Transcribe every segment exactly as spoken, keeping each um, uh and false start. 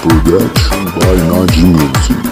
Production by Naji Music.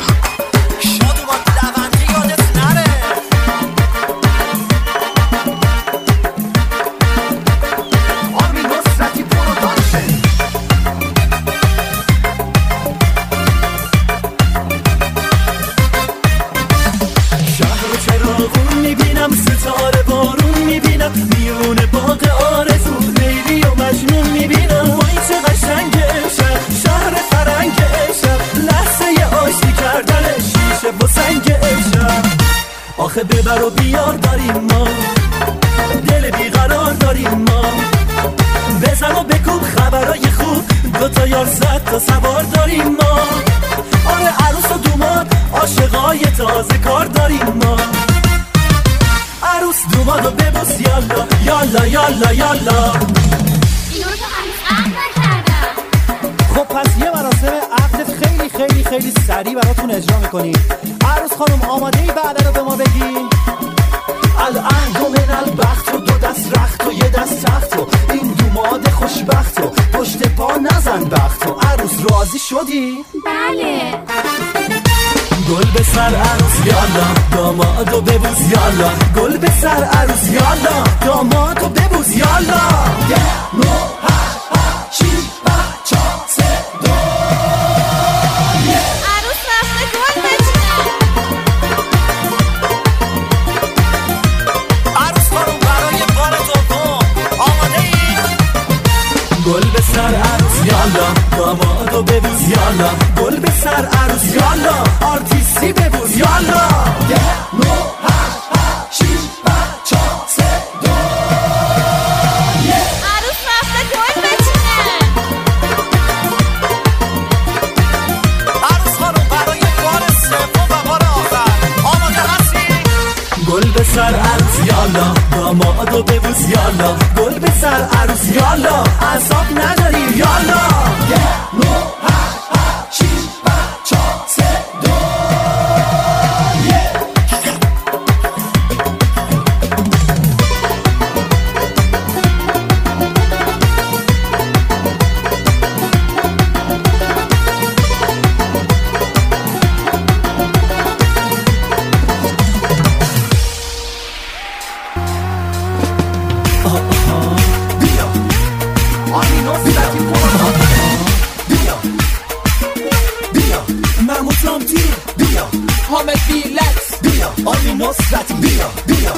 آخه ببر و بیار داریم ما، دل بیقرار داریم ما، بزن و بکوب خبرای خوب، دوتا یار صد تا سوار داریم ما. آره عروس و دوماد عاشقای تازه کار داریم ما. عروس دومادو ببوس یالا یالا یالا یالا. اینو تو هنوز عقد نکردم. خب پس یه مراسم عقد خیلی خیلی خیلی سریع براتون اجرا میکنیم. عروس خانم آماده ای بعد رو به ما بگی؟ الان دو من البخت و دو دست رخت و یه دست تخت و این دوماد خوشبخت و پشت پا نزن بخت و عروس راضی شدی؟ بله. گل به سر عروس یالا دامادو ببوس یالا. گل به سر عروس یالا دامادو ببوس یالا. یه نو هشت هشت شیش پنج چهار سه دو. عروس رفته گل بچینه. عروس خانم برای بار دوم آماده ای؟ گل به سر عروس یالا دامادو ببوس یالا. گل به سر عروس یالا آرتیستی ببوس یالا. یه نو هشت هشت شیش پنج چهار سه دو. عروس رفته گل بچینه. عروس خانم برای بار سوم و بار آخر آماده هستی؟ گل به سر عروس یالا دامادو ببوس یالا. گل به سر عروس یالا اعصاب نداری یالا. یه نو هشت هشت شیش پنج چهار سه دو. حامد بیلکس بیا آمی نصرتی بیا بیا.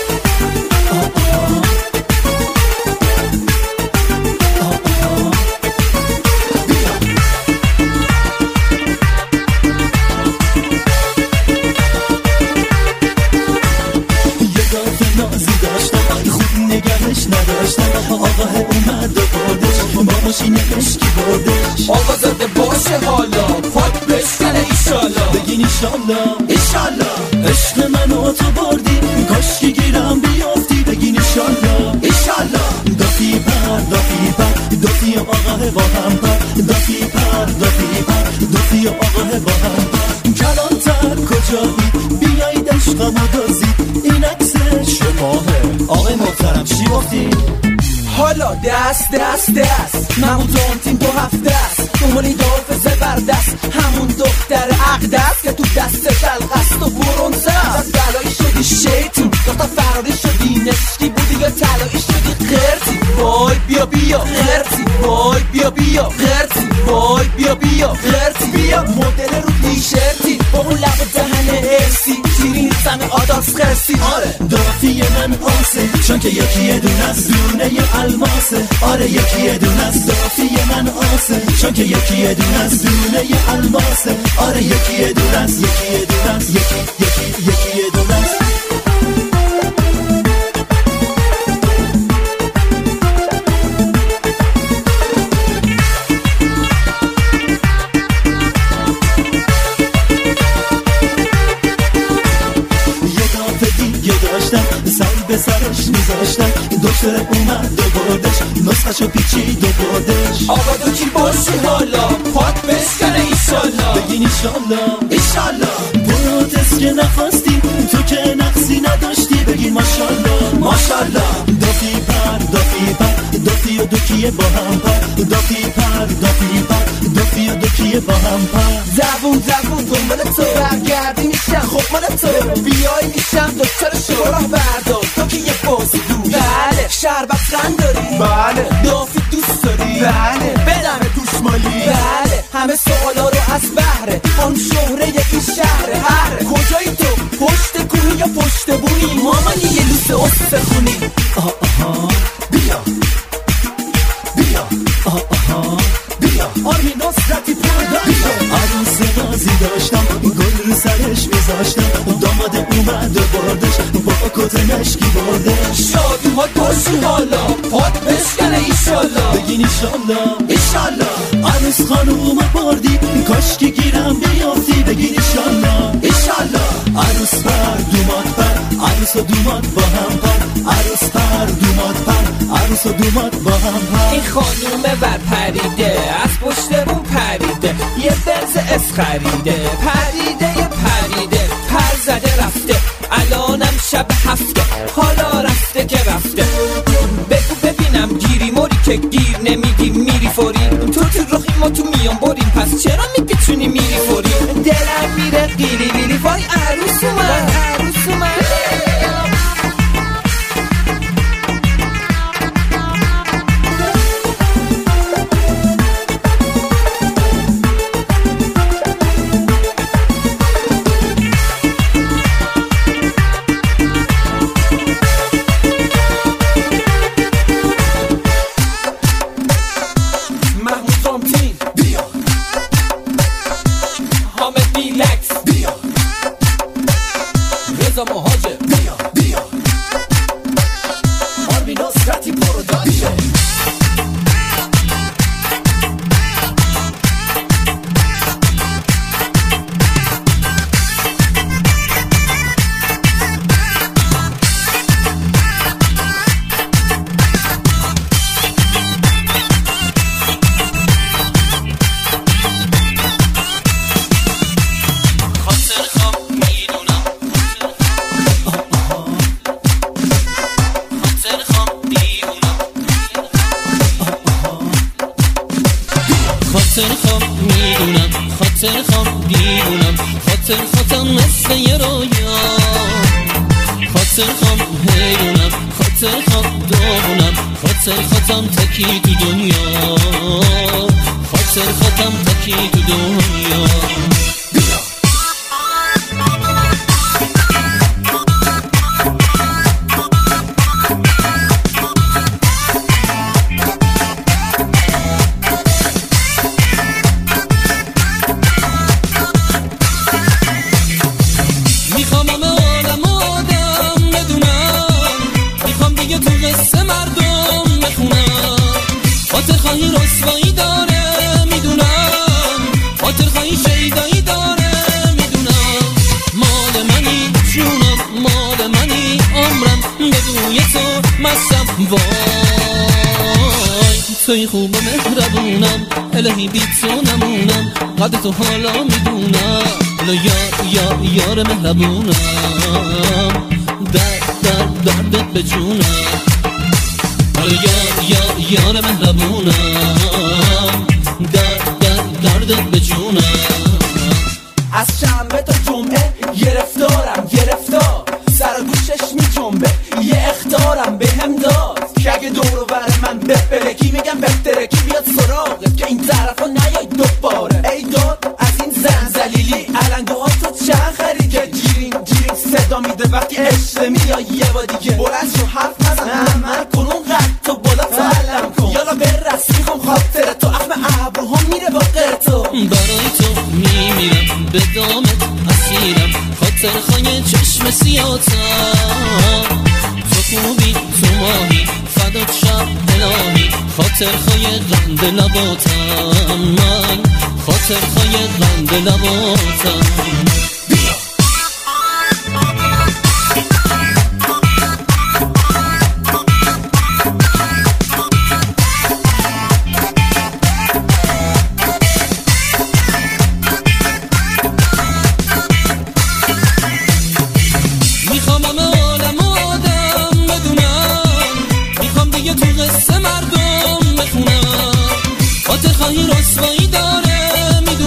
یه دافت نازی داشتم خوب نگهش نداشتم. آقا اومد و بردش با ماشین عشقی بردش. آقا زده باشه حالا پاک بشکنه ایشالا. بگین ایشالا ایشالا. عشق منو تو بردی کاشکی گیرم بیافتی. بگین ایشالا ایشالا. دافی پر دافی پر دافی آقا با هم پر. دافی پر دافی پر دافی آقا با هم پر. کلانتر کجایی بیایید عشقمو دازید. این عکس شماهه آقای محترم چی گفتی؟ حالا دست دست دست محمود تیم تو هفت دست دومانی داف زبردست همون دختر عقدست که تو دست دلقست و برونزه است. بلایی شدی شیطون داختا فراری شدی نشکی بودی یا تلایی شدی خرسی. وای بیا بیا خرسی. وای بیا بیا خرسی. وای بیا بیا خرسی. بیا مدل رو تیشرتی با اون لب و دهن ارسی تیرین زمه آدارس خرسی. آره دافی من آسه چون که یکی یه دون از دونه ی الماسه. آره یکی یه دون از دافی من آسه چون که یکی یه دون از دونه ی الماسه. آره یکی یه دون از یکی یه دون از یکی یکی یکی یه دون از. سر به سرش میذاشتن دکتر اومد و بردش نسخشو پیچید و بردش. آقا تو کی باشی حالا پاک بشکنه ایشالا. بگین ایشالا ایشالا. بودت که نخواستی تو که نقصی نداشتی. بگین ماشالله ماشالله. دافی پر دافی پر دافی و دوکیه با هم پر. دافی پر دافی پر دافی و دوکیه یکی با هم پر زبون زبون دنبال تو برگردی میشم خب مال تو بیایی میشم دکتر شوراه بردار تو که یه بازی دوش بله شربت رنگ داری بله دافی دوست داری بله بدم گوشمالی بله همه سوالا رو از بهره آن شهره یکی شهره هر کجایی تو پشت کوهی یا پشت بونی مامانی یه لوس استخونی آه آها بیا بیا آه آها بیا آرمین نصرتی پرداشت عروس غازی داشتم گل رو سرش میذاشتم داماد اومد و بردش با کت مشکی بردش شادی ها گوشی حالا پاد بشکنه ایشالله بگین ایشالله ایشالله عروس خانوم بردی کاشکی گیرم بیافتی بگین ایشالله ایشالله عروس پر دومات پر عروس و دومات با هم پر عروس پر دومات پر عروس و دومات با هم پر این خانوم بر پریده از پشت بون پریده یه برز اس خریده پریده یه پریده پر زده رفته الانم شب هفته حالا رفته که رفته بگو ببینم گیری موری که گیر نمیدی میری فوری تو تو رخی ما تو میان بریم پس چرا میپیچونی میری فوری دلم میره قیلی بیلی وای عروس اومد عروس اومد تکی تو دنیا خاطر خودم تکی تو دنیا میخوام همه عالم آدم بدونم میخوام دیگه تو قصه مردم بخونم خاطر خواهی رسوایی داره میدونم خاطر خواهی شیدایی داره میدونم مال منی جونم مال منی عمرم بدون تو مستم وای توی خوب و مهربونم الهی بی تو نمونم قدر تو حالا میدونم الا یار یار یار مهربونم درد درد دردت به جونم الا یار یار یار مهربونم درد درد دردت به جونم از شنبه تا جمعه گرفتارم گرفتار سر و گوشش می جنبه یه اخطارم به هم داد که اگه دورو بر من بپلکی میگم بهتره کی بیاد سراغت که این طرف ها نیای دوباره ای داد از این زن زلیلی علنگو ها تو چند خرید که جیرین جیرین صدا میده وقتی عشق میای یه با دیگه بلند شو حرف نزن من کنون قد تو بالا تعلم کن یالا برس میخوام خاطر تو اخم ابروها میره با غیر تو برای تو میمیرم به دامت اسیرم خاطر خواهی چشم سیاتم تو خوبی تو ماهی فدات شب الهی خاطر خواهی غند لباتم من خاطر خواهی غند لباتم خاطر خواهی رسوایی داره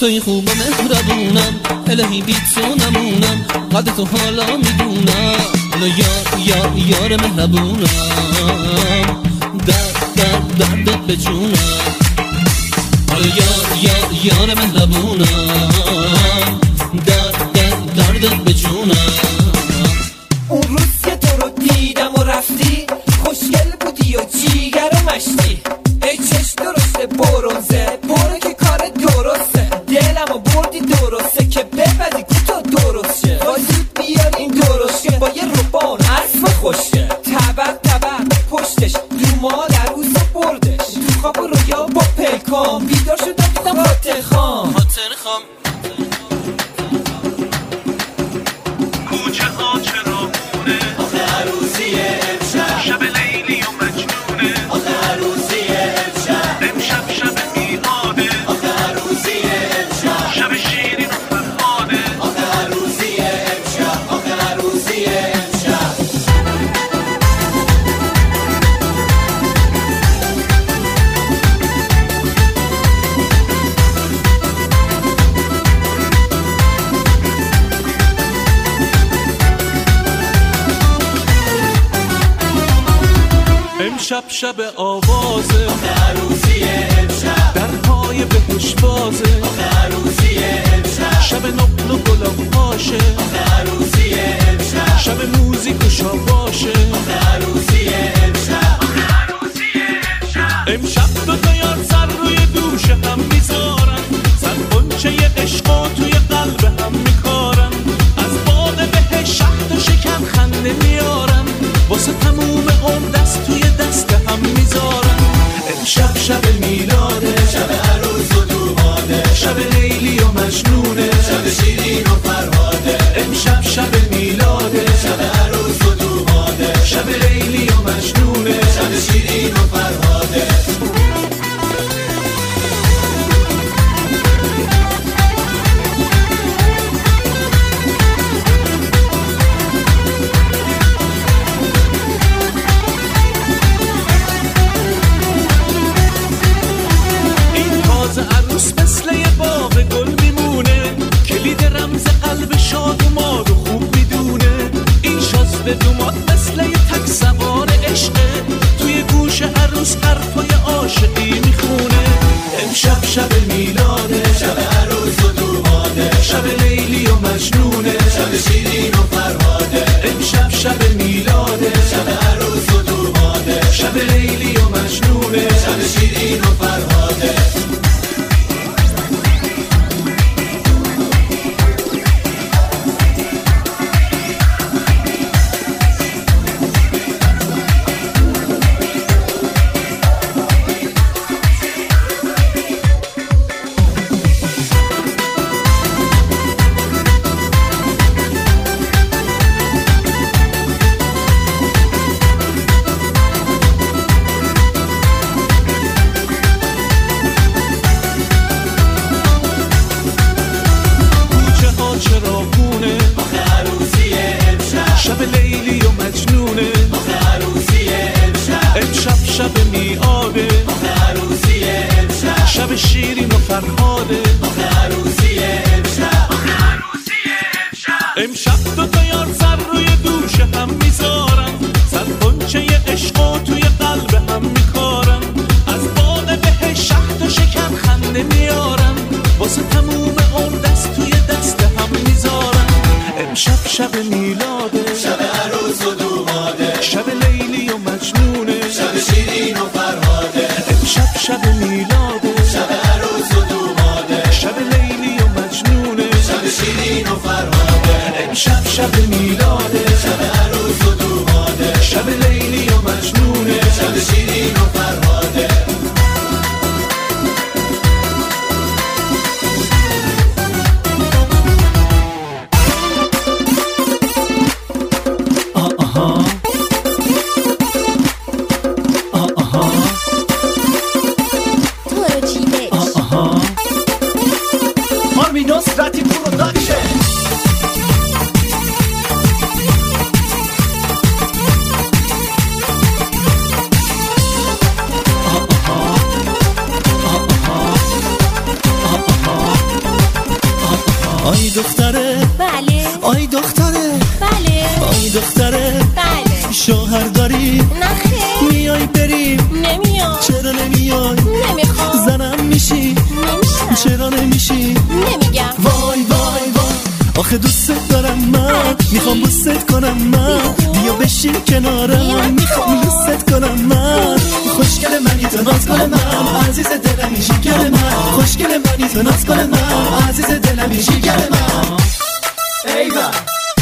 توی خوب و مهربونم، الهی بی تو نمونم، قدر تو حالا میدونم، حالا یار یار یار مهربونم، درد درد دردت به جونم، حالا یار یار یار مهربونم، درد درد دردت به جونم. اون روز که تو رو دیدم و رفتی، خوشگل بودی و جیگر و مشتی، ای چشم درسته برونزه، برو که کار درسته، دلم و بردی درسته که بپدی که تو درست شه، با زود بیار این درست شه، با یه روبان اسب خوشه، طبق طبق پشتش رو مادر روز بردش، تو خواب و رویا با پلکام بیدار شدم دیدم خاطر خام خاطر خام کوچه ها چراغونه، آخه عروسیه امشب، شب لیلی و مجنونه، آخه عروسیه امشب، امشب شب میلاده، آخه عروسیه امشب، شب شیرین و فرهاده، آخه عروسیه امشب، آخه عروسیه امشب. امشب شب آوازه، آخه عروسیه امشب، درهای بهش بازه، آخه عروسیه امشب، شب نقل و گلاب پاشه، آخه عروسیه امشب، شب موزیک و شاباشه، آخه عروسیه امشب، آخه عروسیه امشب. امشب دو تا یار سر روی دوش هم میذارن، سر قنچه عشق و توی قلب هم میکارن، از باغ بهش شهد و شکر خنده میارن، واسه تموم عمر دست توی دست هم میذارن. امشب شب میلاده، شب عروس و دوماده، شب لیلی و مجنونه، شب شیرین و فرهاده، امشب شب میلاده، شب عروس و دوماده، شب لیلی و مجنونه، شب شیرین و فرهاده. این تازه عروس مثل یه باغ گل میمونه، کلید رمز قلب شاد و ماد و خوب میدونه، این شازده دوماد مثل یه تک سوار عشقه، توی گوش عروس حرفای عاشقی میخونه. امشب شب میلاده، شب عروس و دوماده، شب لیلی و مجنونه، شب شیرین و فرهاده، امشب شب میلاده، شب عروس و دوماده، شب لیلی و مجنونه، شب شیرین و فرهاده. کوچه ها چراغونه، آخه عروسیه امشب، شب لیلی و مجنونه، آخه عروسیه امشب، امشب شب میاده، آخه عروسیه امشب، شب شیرین و فرهاده، آخه عروسیه امشب، آخه عروسیه امشب. امشب دو تا یار سر روی دوش هم میذارن، سر قنچه عشق و توی قلب هم میکارن، از باغ بهش شهد و شکر خنده میارن، واسه تموم عمر دست توی دست هم میذارن. امشب شب میلاده، شب عروس و دوماده، شب لیلی و مجنونه، شب شیرین و فرهاده، امشب شب میلاده، شب عروس و دوماده، شب لیلی و مجنونه، شب شیرین و فرهاده، امشب شب میلاده، شب عروس و دوماده، شب لیلی و مجنونه، شب شیرین و فرهاده. تو رو چیدش آرمین نصرتی پروداکشن. آی دختره بله آی دختره بله آی دختره بله شوهر داری نخیر میای بریم نمیام چرا نمیای نمیخوام زنم میشی نمیشم چرا نمیشی نمیگم وای وای وای آخه دوست دارم من میخوام بوست کنم من بیا بشین کنارم میخوام بوست کنم من خوشگل منی تو ناز کن من عزیز دلم شکر من خوشگل منی تو ناز کن من عزیز دلم شکر من ایوان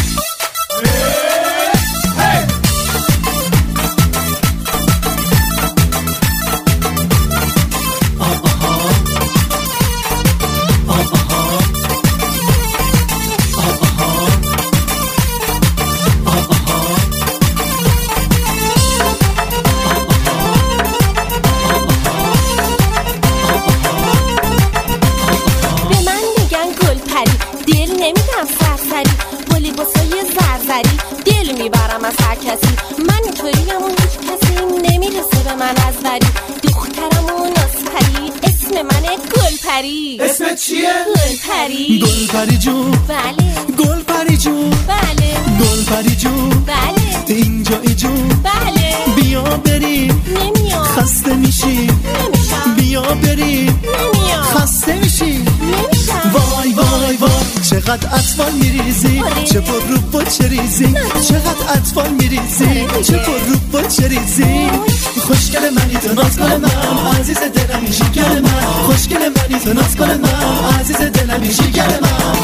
میبرم از هر کسی من اینطوریم و هیچ کسی نمیرسه به من از وری دخترم و نازپری اسم منه گلپری اسمت چیه؟ گلپری گلپری جون بله گلپری جون بله گلپری جون بله اینجایی جون بله بیا بریم نمیام خسته میشی نمیشم بیا بریم نمیام خسته میشی نمیشم وای وای وای چقدر اطفال میریزی آره. چه پر رو با چه ریزی چقدر اطفال میریزی چه پر رو با چه ریزی خوشگل منی تو ناز کن من عزیز دلم شکر من خوشگل منی تو ناز کن من عزیز دلم شکر من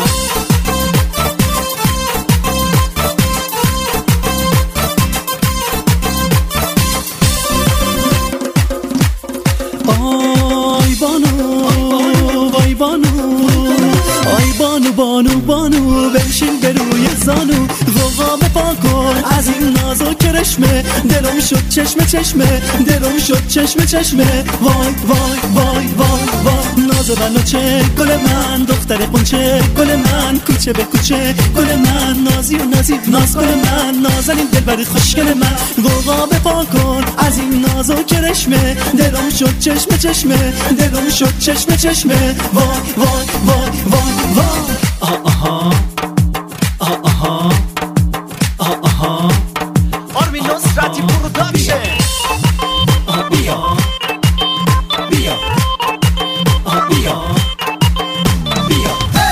آی بانو وای بانو آی بانو بانو بانو بنشین به روی زانو غوغا بپا کن از این ناز و کرشمه دلم شد چشمه چشمه دلم شد چشمه چشمه وای وای وای وای وای ناز و بناچه گل من دختر قنچه گل من کوچه به کوچه گل من نازی و نازی ناز گل من نازنین دلبر خوشگل من غوغا بپا کن از این ناز و کرشمه دلم شد چشمه چشمه دلم شد چشمه چشمه وای وای وای وای وای آه آها آه آها آه آها آرمین نصرتی پروداکشن بیا بیا آه بیا بیا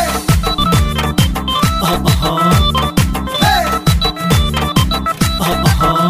آه آها آه آها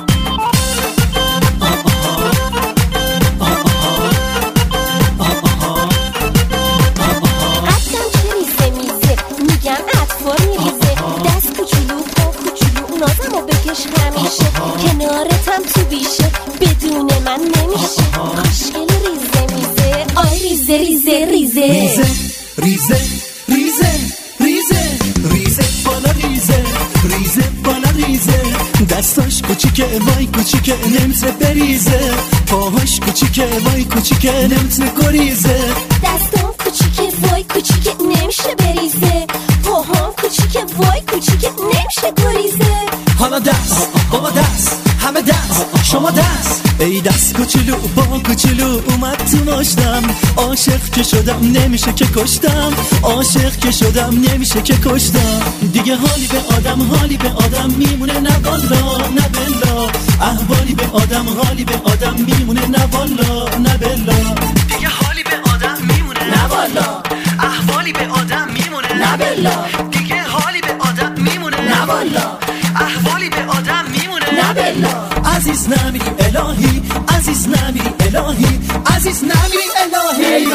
کنارتم تو بیشه بدون من نمیشه خوشگل ریزه میزه آی ریزه ریزه ریزه ریزه ریزه ریزه ریزه ریزه بالا ریزه ریزه بالا ریزه دستاش کوچیکه وای کوچیکه نمیتونه بریزه پاهاش کوچیکه وای کوچیکه نمیتونه گریزه دستام کوچیکه وای کوچیکه نمیشه بریزه پاهام کوچیکه وای کوچیکه نمیشه گریزه حالا دست بابا دست همه دست شما دست ای دست کوچولو با کوچولو اومد تو ماشتم عاشق که شدم نمیشه که کشتم عاشق که شدم نمیشه که کشتم دیگه حالی به آدم حالی به آدم میمونه نه والا نه بلا احوالی به آدم حالی به آدم میمونه نه والا نه بلا دیگه حالی به آدم میمونه نه والا احوالی به آدم میمونه نه بلا دیگه حالی به آدم میمونه نه والا احوالی به آدم میمونه نه بلا عزیز نمیری الهی عزیز نمیری الهی عزیز نمیری الهی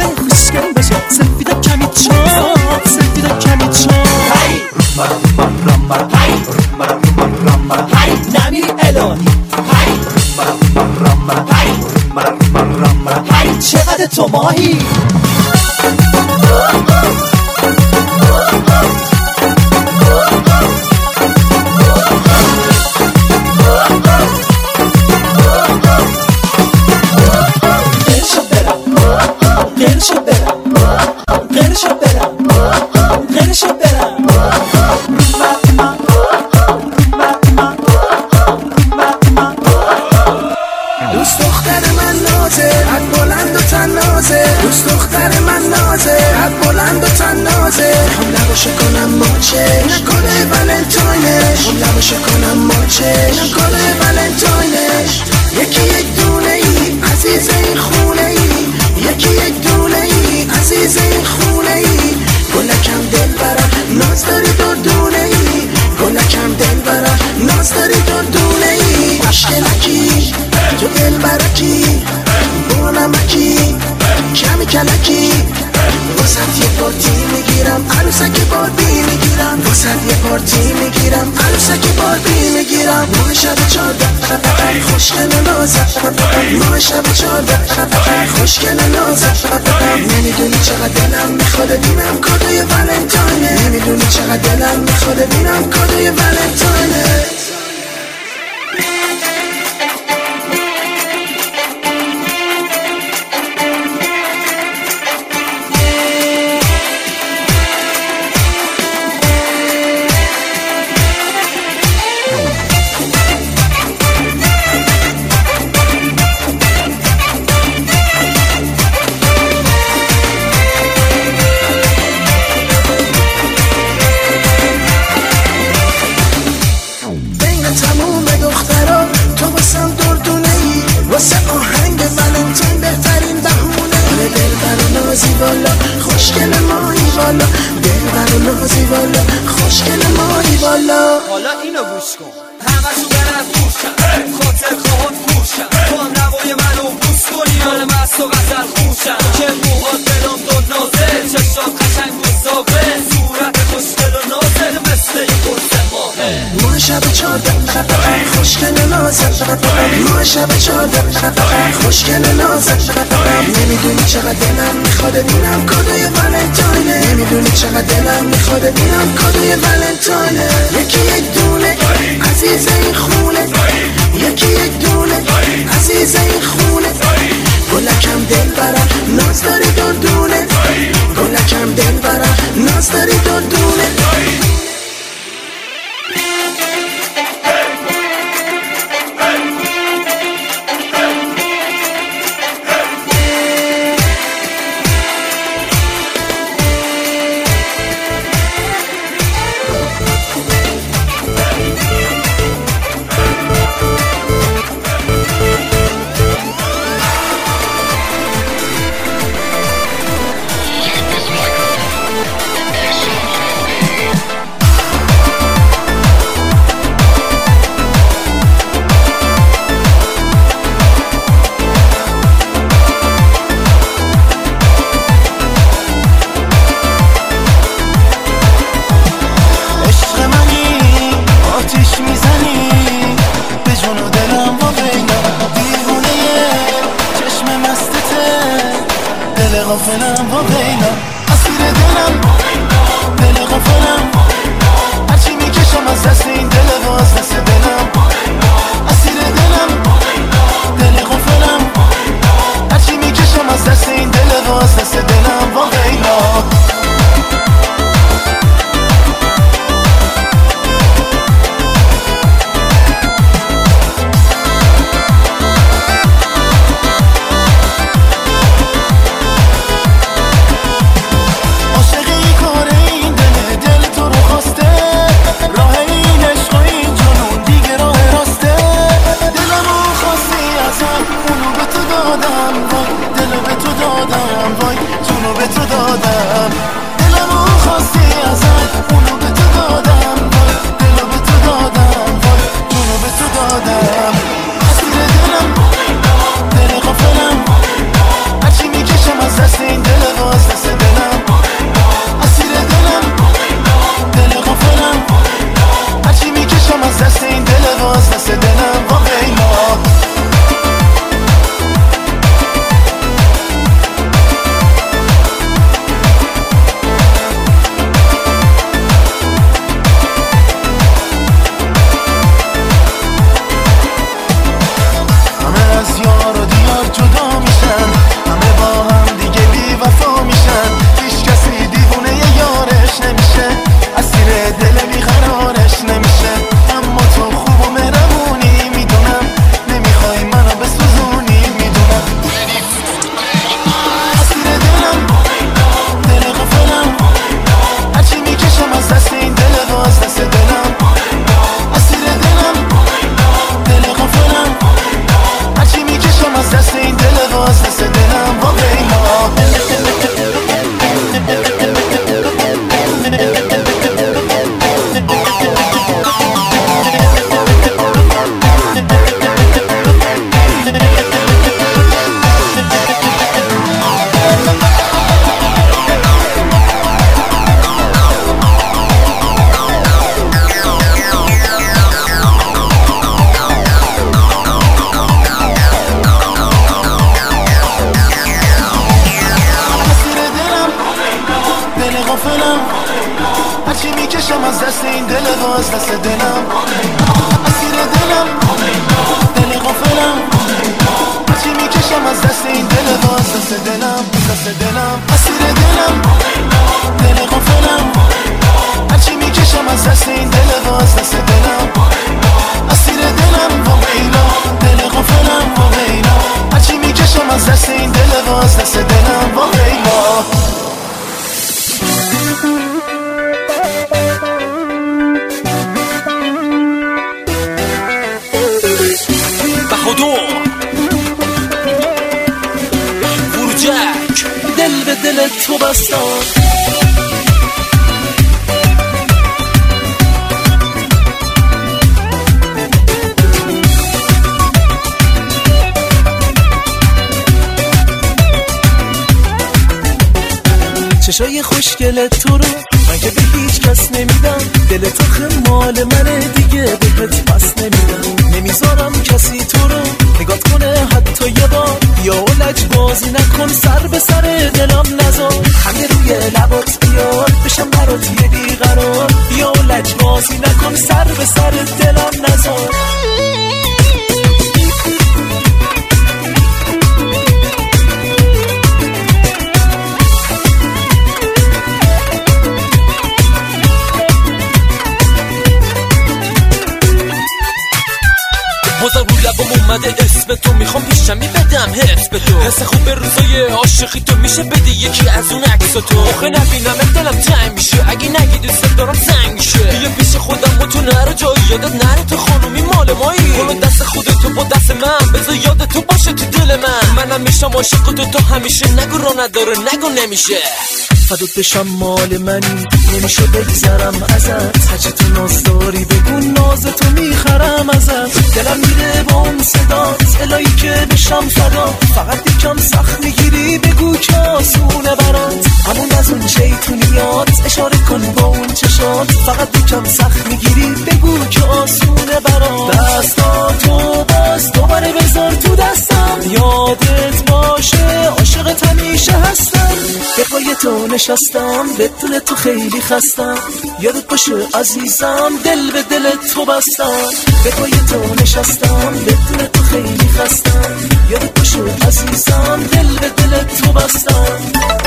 سفید کمی چاپ سفید کمی چاپ رامبا رامبا رامبا رامبا نمیری الهی رامبا رامبا رامبا رامبا رامبا چقدر تو ماهی خوشگل نازت نمیدونی چقدر دلم میخواد ببینم کادوی ولنتاینه نمیدونی چقدر دلم میخواد ببینم کادوی ولنتاینه حالا اینو گوش کن همه شو برن خوشم خاطر خواهد خوشم تو هم نوای منو بوس کنی حال مست و غزل خوشم که موهات دلم داد نازل چشات قشنگ گستاقه صورت خوشگل و نازل مثل یه قرص ماهه ما شب چارده خوشگل نازل ما شب چارده خوشگل نازل نمیدونی چقدر دلم میخواد ببینم کادوی ولنتاینه نمیدونی چقدر دلم میخواد ببینم کادوی ولنتاینه یکی یک دونه عزیز این خونه یکی یک دونه عزیز این خونه گلکم دل برم ناز داری دردونه گلکم دل برم ناز داری دردونه غافلم با بینا اسیر دلم دل غافلم هرچی میکشم از دست این دل و از دست دلم اسیر دلم دل غافلم هرچی میکشم از دست این دل و از دست دلم با بینا راه اینش دلم اسیر دلم دل غافلم هرچی میکشم از دست این دل و از دست دلم از دست دلم اسیر دلم دل غافلم هرچی میکشم از دست این دل و از دست دلم اسیر دلم و ویلا دل غافلم و ویلا هرچی میکشم از دست این دل و از دست دلم و ویلا فروجک دل به دل تو بستان چشای خوشگل تو رو من که به هیچ کس نمیدم دل تو خمال منه دیگه بهت پس نمیدم نمیذارم کسی تو رو نگات کنه حتی یه بار یا لج بازی نکن سر به سر دلم نذار همه روی لبات بیار بشم برات یه بیقرار یا لج بازی نکن سر به سر دلم نذار بازم رو لبم اومده اسم تو میخوام پیشمی بدم حس به تو حس خوب به روزای عاشقی تو میشه بدی یکی از اون عکس تو آخه نبینم دلم تنگ میشه اگه نگی دوست دارم سنگ میشه یه پیش خودم با تو نره جایی یادت نره تو خانومی مال مایی کنو دست خودتو با دست من بذار یاد تو باشه تو دل من منم میشم عاشق تو تو همیشه نگو رو نداره نگو نمیشه فدات بشم مال منی نمیشه بگذرم ازت هرچی تو ناز داری بگو ناز تو میخرم ازت دلم میره با اون صدات الهی که بشم فدا فقط یکم سخت میگیری بگو که آسونه برات همون از اون شیطونیات اشاره کن با اون چشات فقط یکم سخت میگیری بگو که آسونه برات دستاتو باز دوباره بذار تو دستم یادت باشه عاشقت همیشه هستم به پای تو نشستم بدون تو خیلی خستم یادت باشه عزیزم دل به دل تو بستم به پای تو نشستم بدون تو خیلی خستم یادت باشه عزیزم دل به دل تو بستم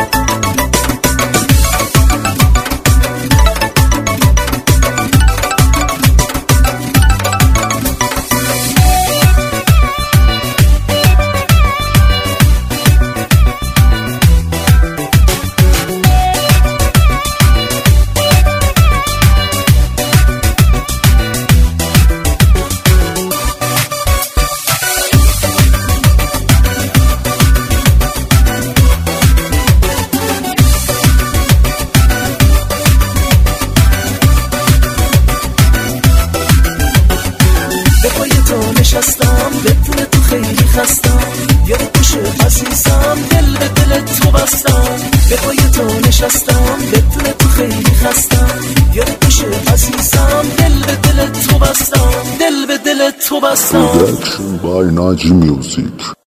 نشستم بدون تو خیلی خستم یادت باشه عزیزم دل به دل تو بستم به پای تو نشستم بدون تو خیلی خستم یادت باشه عزیزم دل به دل تو بستم دل به دل تو بستم Production by Naji Music.